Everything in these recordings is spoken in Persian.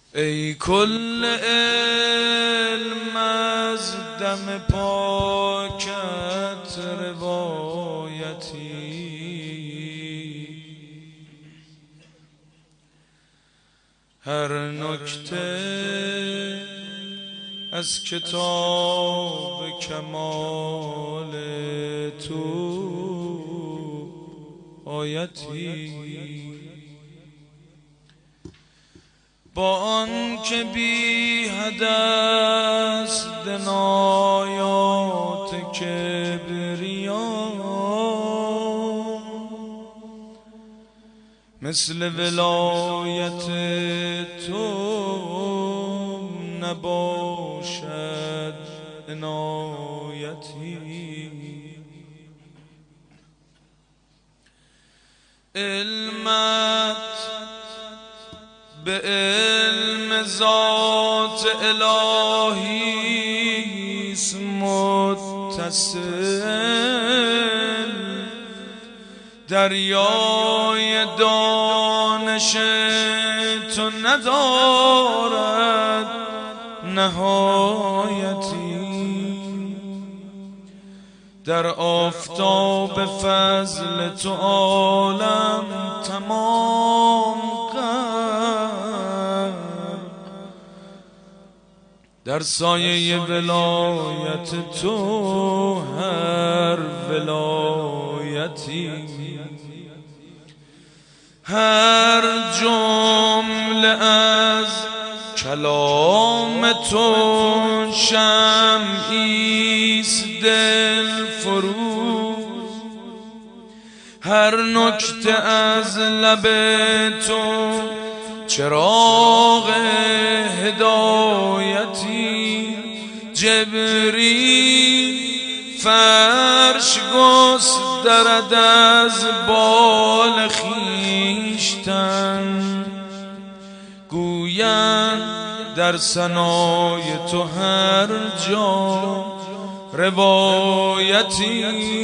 ای کل علم از دم پاکت روایتی، هر نکته از کتاب کمال تو آیتی، با آن که بی حد است دنایات کبریا، مثل ولایت تو نباشد عنایتی. علمت به علم ذات الهی است متصل، دریای دانش تو ندارد نهایتی، در آفتاب فضل تو عالم تمام قرار، در سایه ولایت تو هر ولایتی، هر جمله از کلام تو شمعی است دل فروز، هر نکته از لب تو چراغ هدایتی، جبریل فرش گسترد از بال خویشتن، گویند در ثنای تو هر جا روایتی،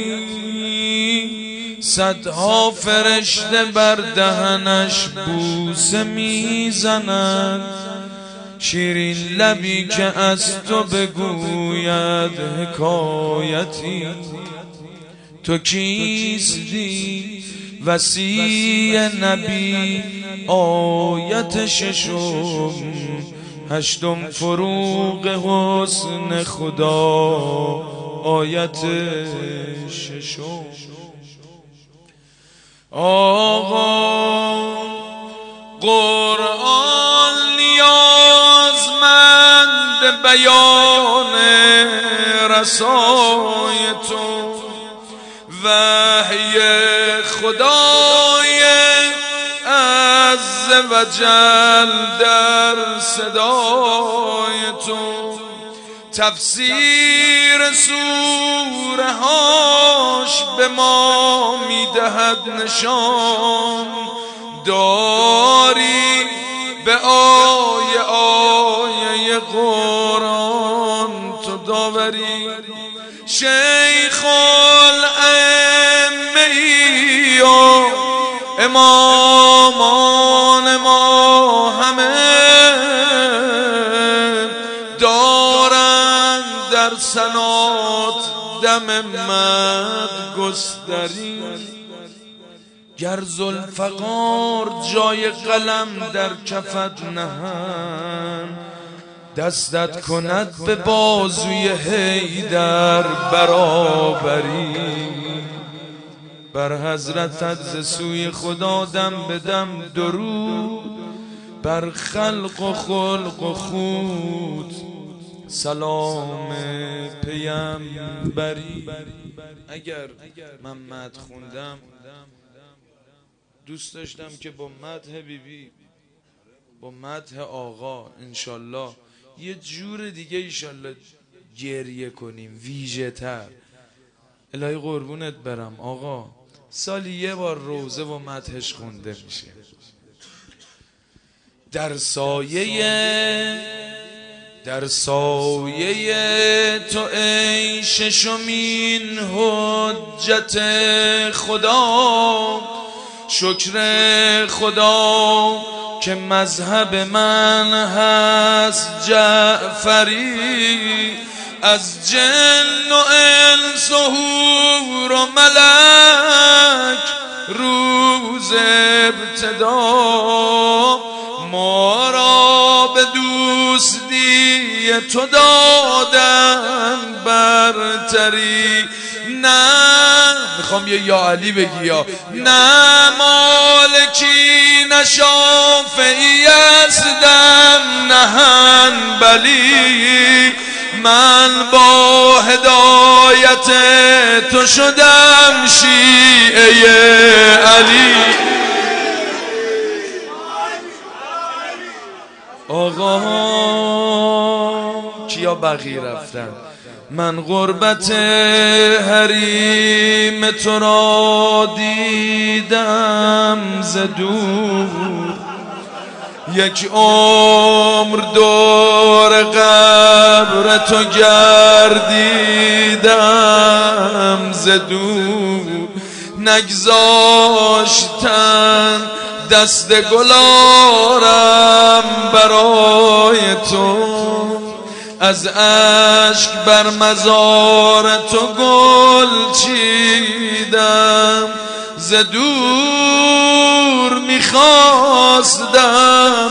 صدها فرشته بر دهنش بوسه میزنند، شیرین لبی که از تو بگوید حکایتی. تو کیستی وصی نبی آیت ششم، هشتم فروغ حسن خدا آیت ششم. آقا قرآن نیازمند بیان رسای تو، وحی خدای عز و جل در صدای تو، تفسیر سوره هاش به ما میدهد نشان، داری به آیه آیه قرآن تو داوری، شیخ الائمه ای و امامان ما همه دارند در سنات دم مد گستری، گر ذوالفقار جای قلم در کفت نهند، دستت کند به بازوی حیدر برابری، بر حضرتت ز سوی خدا دم به دم درود، بر خلق و خلق و خود سلام پیامبری. اگر من مدح خوندم دوست داشتم که با مدح بیبی، با مدح آقا انشالله یه جور دیگه انشالله گریه کنیم، ویژه تر. الهی قربونت برم آقا، سالی یه بار روزه و مدحش خونده میشه، در سایه تو ای ششمین حجت خدا، شکر خدا که مذهب من هست جعفری، از جن و انس و حور و ملک روز ابتدا ما را به دوستی تو دادن برتری. نه میخوام یه یا علی بگی یا نه مالکی نه شافعی هستم نه حنبلی، من با هدایت تو شدم شیعه علی. آقا کیا بقیه رفتن؟ من غربت حریم تو را دیدم ز دور، یک عمر دور قبر تو گردیدم ز دور، نگذاشتن دست گلارم برای تو، از اشک بر مزار تو گل چیدم ز دور، میخواستم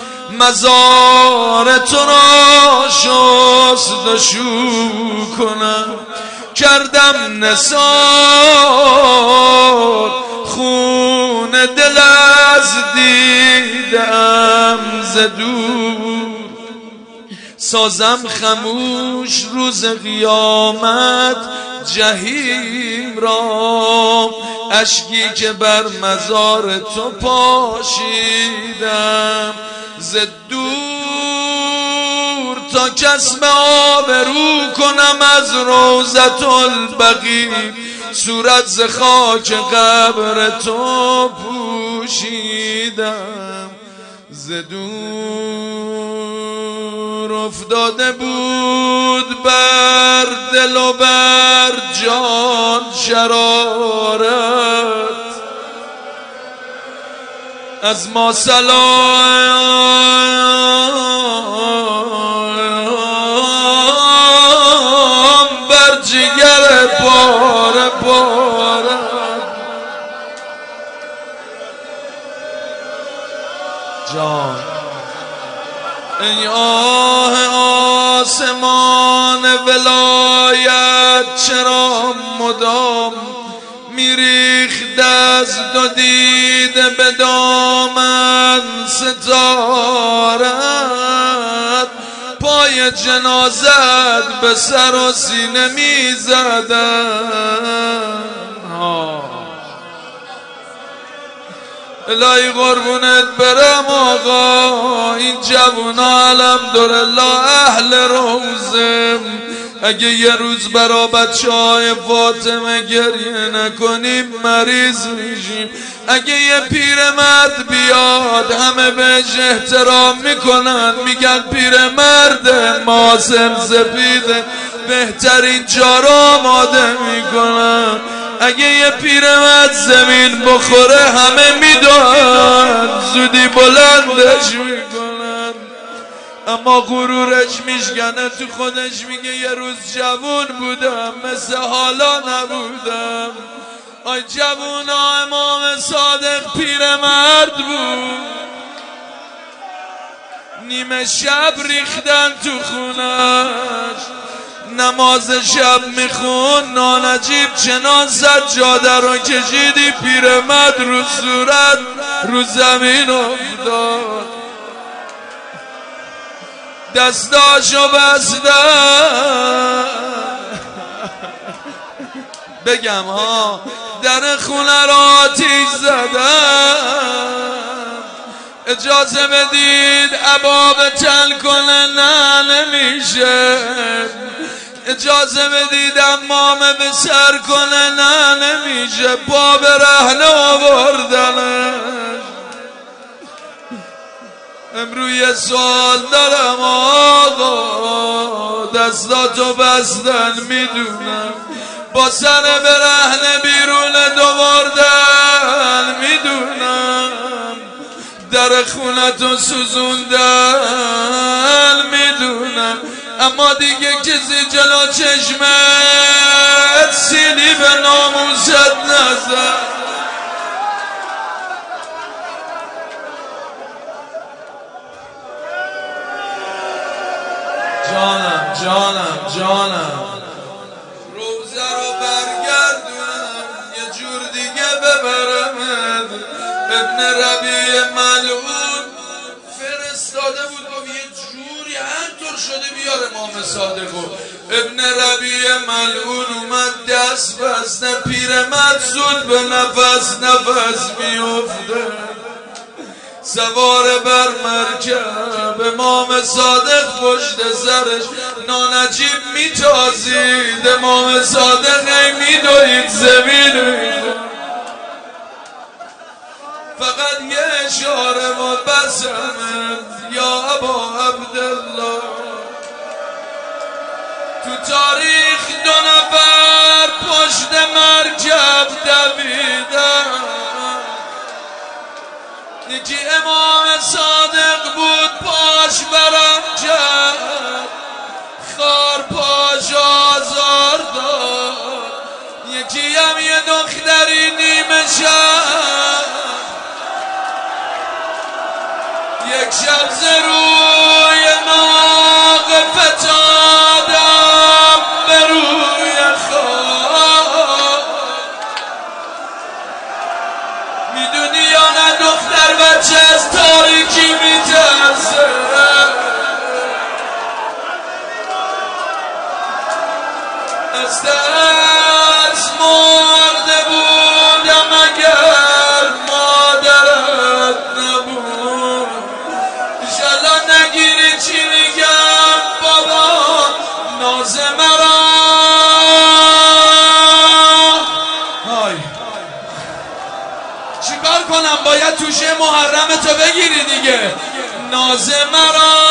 مزار تو را شست و شو کنم، کردم نثار خون دل از دیدم ز دور، سازم خموش روز قیامت جهیم را، اشکی که بر مزار تو پاشیدم ز دور، تا کسب آبرو کنم از روضة البقیع، صورت ز خاک قبر تو پوشیدم ز دور، افتاده بود بر دل و بر جان شرارت، از ما سلام بر جگر پاره پاره، جان ای آه آسمان ولایت چرا مدام میریخت از دو دیده به دامن ستارت، پای جنازت به سر و سینه میزدن. الهی قربونت برم آقا، این جوونا الحمدلله اهل روزم، اگه یه روز برا بچه‌های فاطمه گریه نکنیم مریض میشیم. اگه یه پیرمرد بیاد همه بهش احترام میکنن، میگن پیرمرد ماسم سپیده، بهترین جا رو آماده میکنن. اگه یه پیرمرد زمین بخوره همه میدونن زودی بلندش میکنن، اما غرورش میشکنه تو خودش، میگه یه روز جوون بودم مثل حالا نبودم. آی جوونا امام صادق پیرمرد بود، نیمه شب ریختن تو خونش، نماز شب میخون نانجیب چنان سجاده رو کشیدی پیرمرد رو صورت رو زمین افتاد، دستاشو بستن. بگم ها در خونه را آتیش زدن، اجازه بدید اباب چل کنه نه نمیشه، اجازه بدید امامه به سر کنه نه نمیشه، پا به رهنه آوردنش. امرو یه سوال دارم آقا، دستاتو بستن میدونم، با سر به رهنه بیرون دووردن میدونم، در خونتو سوزوندن میدونم، اما دیگه کسی جلو چشمت سیلی به ناموست نزد. جانم روزه رو برگردونم یه جور دیگه ببرمت. ابن ربیع ملعون فرستاده بود گفت یه جوری هر طور شده بیار امام صادقو. ابن ربیع ملعون اومد دست بسته، پیرمرد زود به نفس میفته، سوار بر مرکب امام صادق پشت سرش نانجیب میتازید، امام صادق میدوید زمین، فقط یه اشاره و بسمت یا ابا عبدالله. تو تاریخ 2 نفر پشت مرکب دویدن، یکی امام صادق بود پاش برم کرد، خار پاش آزار داد، یکی هم یه دختری نیمه شب، یک شب ز روی ماغ فتادم به روی خواب. میدونی یا نه دختر بچه از تاریکی میترسه، از ترس مرده بودم اگر مادرت نبود. انشالله نگیری چی میگم بابا ناز مرا. چیکار کنم باید توشه محرم تو بگیری دیگه. ناز مرا